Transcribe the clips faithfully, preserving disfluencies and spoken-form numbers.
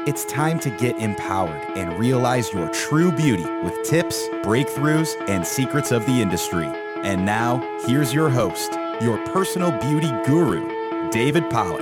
It's time to get empowered and realize your true beauty with tips, breakthroughs, and secrets of the industry. And now, here's your host, your personal beauty guru, David Pollack.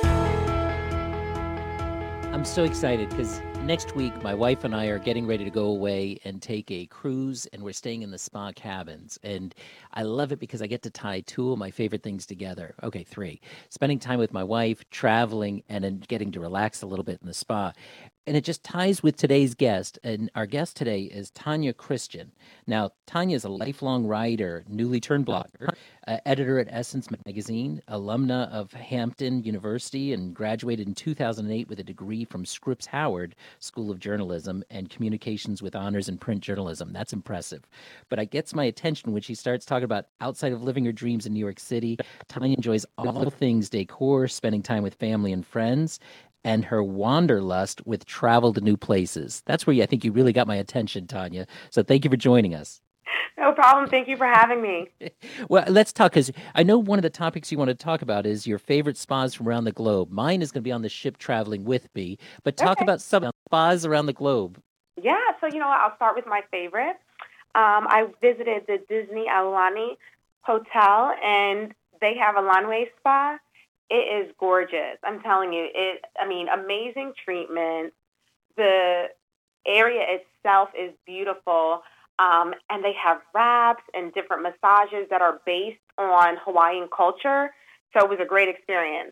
I'm so excited because next week my wife and I are getting ready to go away and take a cruise, and we're staying in the spa cabins. And I love it because I get to tie two of my favorite things together. Okay, three. Spending time with my wife, traveling, and then getting to relax a little bit in the spa. And it just ties with today's guest. And our guest today is Tanya Christian. Now, Tanya is a lifelong writer, newly turned blogger, uh, editor at Essence Magazine, alumna of Hampton University, and graduated in two thousand eight with a degree from Scripps Howard School of Journalism and Communications with honors in print journalism. That's impressive. But it gets my attention when she starts talking about outside of living her dreams in New York City. Tanya enjoys all things decor, spending time with family and friends, and her wanderlust with travel to new places. That's where you, I think you really got my attention, Tanya. So thank you for joining us. No problem. Thank you for having me. Well, let's talk, because I know one of the topics you want to talk about is your favorite spas from around the globe. Mine is going to be on the ship traveling with me, but talk Okay. about some spas around the globe. Yeah, so you know what? I'll start with my favorite. Um, I visited the Disney Aulani Hotel, and they have a Lanway spa. It is gorgeous. I'm telling you, it. I mean, amazing treatment. The area itself is beautiful, um, and they have wraps and different massages that are based on Hawaiian culture. So it was a great experience.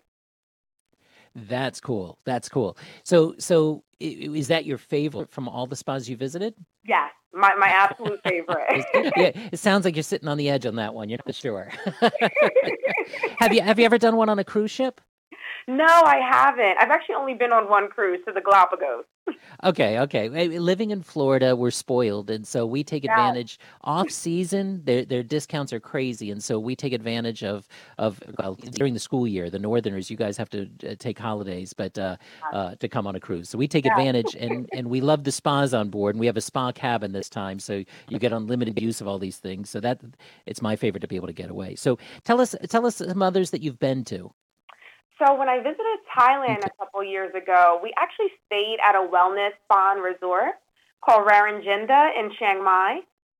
That's cool. That's cool. So, so i- is that your favorite from all the spas you visited? Yes, my, my absolute favorite. Yeah, it sounds like you're sitting on the edge on that one. You're not sure. have you have you ever done one on a cruise ship? No, I haven't. I've actually only been on one cruise to the Galapagos. Okay, okay. Eh, Living in Florida, we're spoiled, and so we take Yeah. advantage. Off season, their their discounts are crazy, and so we take advantage of of well, during the school year. The Northerners, you guys have to uh, take holidays, but uh, uh, to come on a cruise, so we take Yeah. advantage, and and we love the spas on board. And we have a spa cabin this time, so you get unlimited use of all these things. So that it's my favorite to be able to get away. So tell us tell us some others that you've been to. So when I visited Thailand a couple years ago, we actually stayed at a wellness spa and resort called Rarinjinda in Chiang Mai.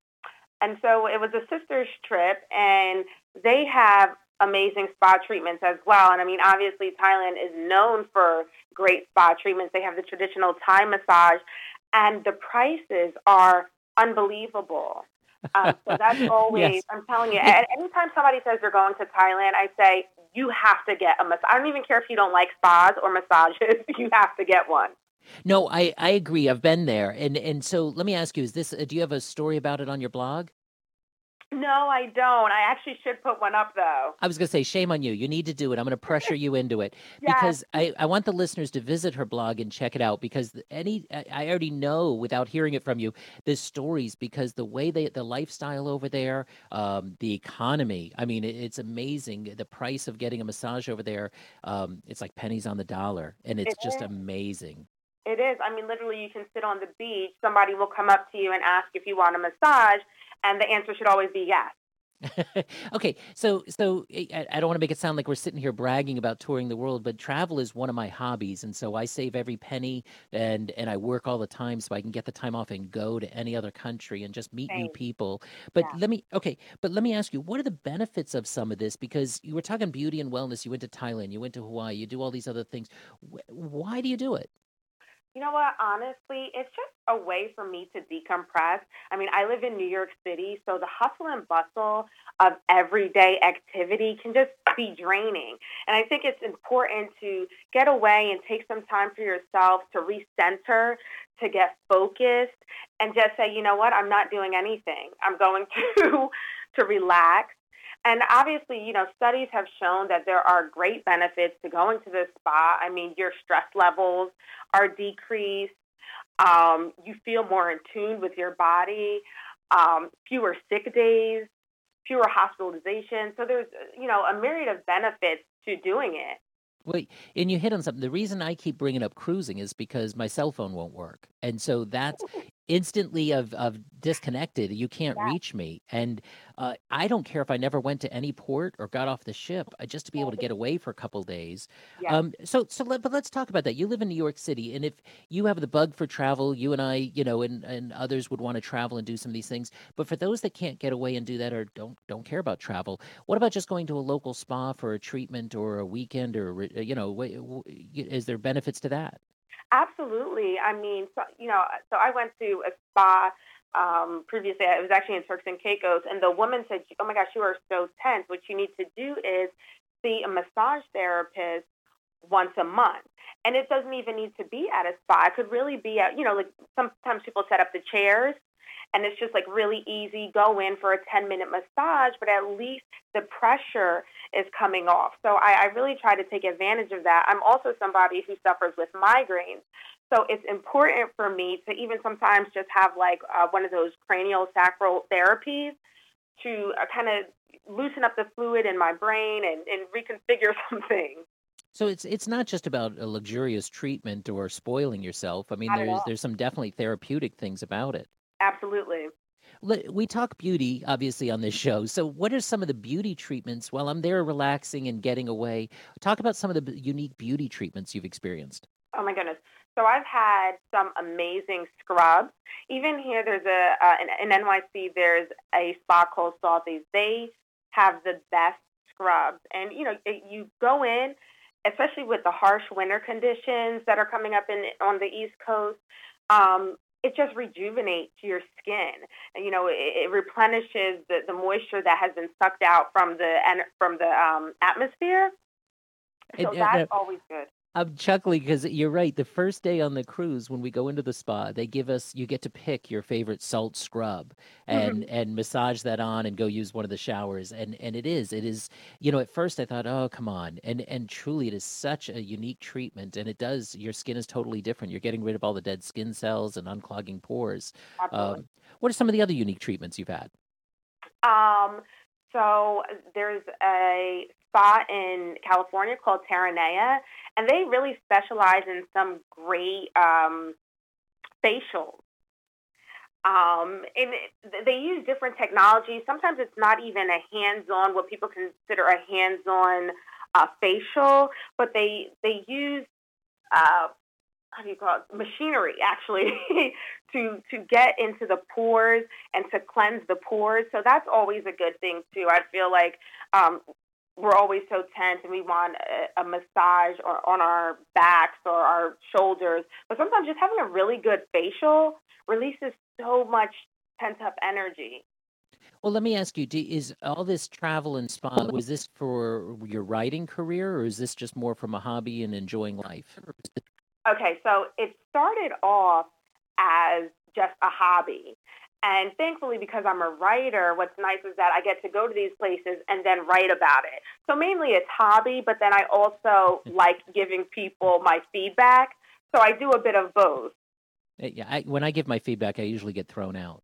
And so it was a sister's trip, and they have amazing spa treatments as well. And I mean, obviously, Thailand is known for great spa treatments. They have the traditional Thai massage, and the prices are unbelievable. Um, so that's always, Yes. I'm telling you, a- anytime somebody says they're going to Thailand, I say, you have to get a massage. I don't even care if you don't like spas or massages. You have to get one. No, I I agree. I've been there, and and so let me ask you: Is this? Uh, do you have a story about it on your blog? No, I don't. I actually should put one up, though. I was going to say, shame on you. You need to do it. I'm going to pressure you into it Yes. because I, I want the listeners to visit her blog and check it out because any I I already know without hearing it from you, the stories because the way they the lifestyle over there, um, the economy. I mean, it, it's amazing. The price of getting a massage over there, um, it's like pennies on the dollar, and it's It just is. amazing. It is. I mean, literally, you can sit on the beach. Somebody will come up to you and ask if you want a massage, and the answer should always be yes. Okay, so so I, I don't want to make it sound like we're sitting here bragging about touring the world, but travel is one of my hobbies, and so I save every penny and and I work all the time so I can get the time off and go to any other country and just meet new Same. people. But Yeah. let me okay, but let me ask you, what are the benefits of some of this? Because you were talking beauty and wellness. You went to Thailand, you went to Hawaii, you do all these other things. Wh- Why do you do it? You know what? Honestly, it's just a way for me to decompress. I mean, I live in New York City, so the hustle and bustle of everyday activity can just be draining. And I think it's important to get away and take some time for yourself to recenter, to get focused, and just say, you know what? I'm not doing anything. I'm going to to relax. And obviously, you know, studies have shown that there are great benefits to going to the spa. I mean, your stress levels are decreased. Um, you feel more in tune with your body, um, fewer sick days, fewer hospitalizations. So there's, you know, a myriad of benefits to doing it. Wait, and you hit on something. The reason I keep bringing up cruising is because my cell phone won't work. And so that's instantly of of disconnected. You can't Yeah. reach me, and uh, I don't care if I never went to any port or got off the ship. I just to be able to get away for a couple days. Yeah. Um, so so let, but let's talk about that. You live in New York City, and if you have the bug for travel, you and I, you know, and and others would want to travel and do some of these things. But for those that can't get away and do that or don't don't care about travel, what about just going to a local spa for a treatment or a weekend or re- you know, wh- wh- is there benefits to that? Absolutely. I mean, so, you know, so I went to a spa um, previously. It was actually in Turks and Caicos, and the woman said, "Oh my gosh, you are so tense. What you need to do is see a massage therapist once a month." And it doesn't even need to be at a spa. It could really be at, you know, like sometimes people set up the chairs and it's just like really easy. Go in for a ten minute massage, but at least the pressure is coming off. So I, I really try to take advantage of that. I'm also somebody who suffers with migraines. So it's important for me to even sometimes just have like uh, one of those cranial sacral therapies to uh, kind of loosen up the fluid in my brain and, and reconfigure some things. So it's it's not just about a luxurious treatment or spoiling yourself. I mean, Not at there's all. there's some definitely therapeutic things about it. Absolutely. Le- We talk beauty, obviously, on this show. So, what are some of the beauty treatments while I'm there relaxing and getting away? Talk about some of the b- unique beauty treatments you've experienced. Oh my goodness. So I've had some amazing scrubs. Even here, there's a uh, in, in N Y C. There's a spa called Salty's. They have the best scrubs, and you know, it- you go in, especially with the harsh winter conditions that are coming up in on the East Coast. Um, it just rejuvenates your skin. And, you know, it, it replenishes the, the moisture that has been sucked out from the en- from the um, atmosphere. And, So and, uh, that's always good. I'm chuckling because you're right. The first day on the cruise, when we go into the spa, they give us you get to pick your favorite salt scrub and Mhm. and massage that on and go use one of the showers. And and it is it is you know at first I thought, oh, come on, and and truly it is such a unique treatment, and it does your skin is totally different. You're getting rid of all the dead skin cells and unclogging pores. Absolutely. Um, what are some of the other unique treatments you've had? Um, so there's a spa in California called Terranea, and they really specialize in some great um, facials. Um, and it- they use different technologies. Sometimes it's not even a hands-on, what people consider a hands-on uh, facial, but they they use uh, how do you call it, machinery actually to to get into the pores and to cleanse the pores. So that's always a good thing too. I feel like um, we're always so tense and we want a, a massage or on our backs or our shoulders, but sometimes just having a really good facial releases so much pent up energy. Well, let me ask you: do, is all this travel and spa was this for your writing career, or is this just more from a hobby and enjoying life? Okay, so it started off as just a hobby. And thankfully, because I'm a writer, what's nice is that I get to go to these places and then write about it. So mainly it's hobby, but then I also like giving people my feedback. So I do a bit of both. Uh, Yeah, I, when I give my feedback, I usually get thrown out.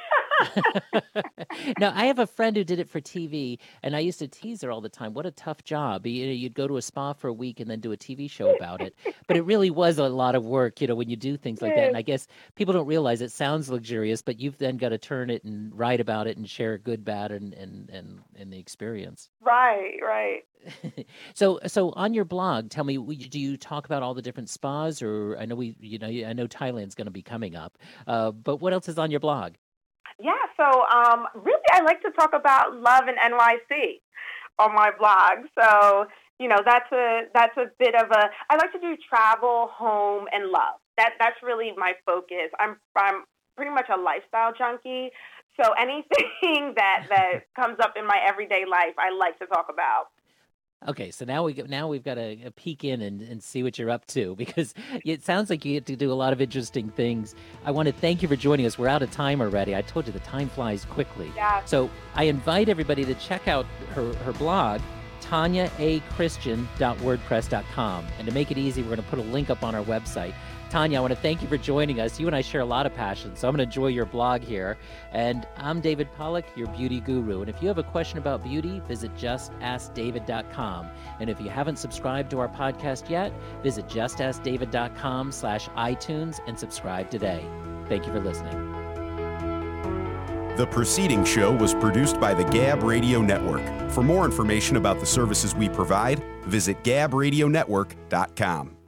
No, I have a friend who did it for T V, and I used to tease her all the time. What a tough job! You know, you'd go to a spa for a week and then do a T V show about it. But it really was a lot of work, you know, when you do things like that. And I guess people don't realize it sounds luxurious, but you've then got to turn it and write about it and share good, bad, and and and, and the experience. Right, right. So, so on your blog, tell me, w- do you talk about all the different spas, or I know we, you know, I know Thailand's going to be coming up, uh, but what else is on your blog? Yeah, so um, really I like to talk about love in N Y C on my blog. So, you know, that's a that's a bit of a I like to do travel, home, and love. That that's really my focus. I'm I'm pretty much a lifestyle junkie. So anything that that comes up in my everyday life, I like to talk about. Okay, so now we go, now we've got to uh, peek in and, and see what you're up to because it sounds like you get to do a lot of interesting things. I want to thank you for joining us. We're out of time already. I told you the time flies quickly. Yeah. So I invite everybody to check out her, her blog, tanya a christian dot wordpress dot com. And to make it easy, we're going to put a link up on our website. Tanya, I want to thank you for joining us. You and I share a lot of passion, so I'm going to enjoy your blog here. And I'm David Pollock, your beauty guru. And if you have a question about beauty, visit just ask david dot com. And if you haven't subscribed to our podcast yet, visit just ask david dot com slash iTunes and subscribe today. Thank you for listening. The preceding show was produced by the Gab Radio Network. For more information about the services we provide, visit gab radio network dot com.